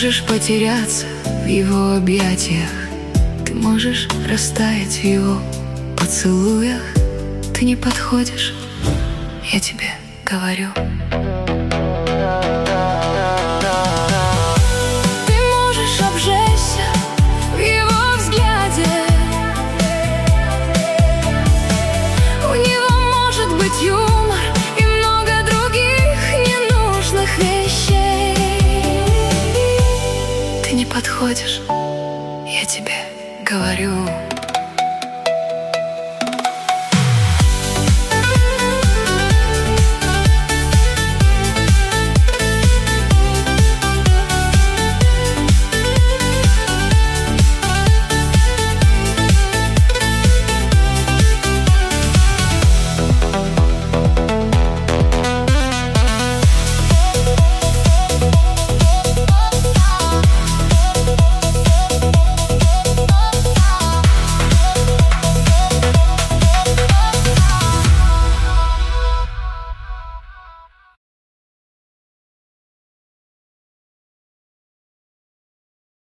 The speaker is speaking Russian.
можешь потеряться в его объятиях, ты можешь растаять в его поцелуях. Ты не подходишь, я тебе говорю.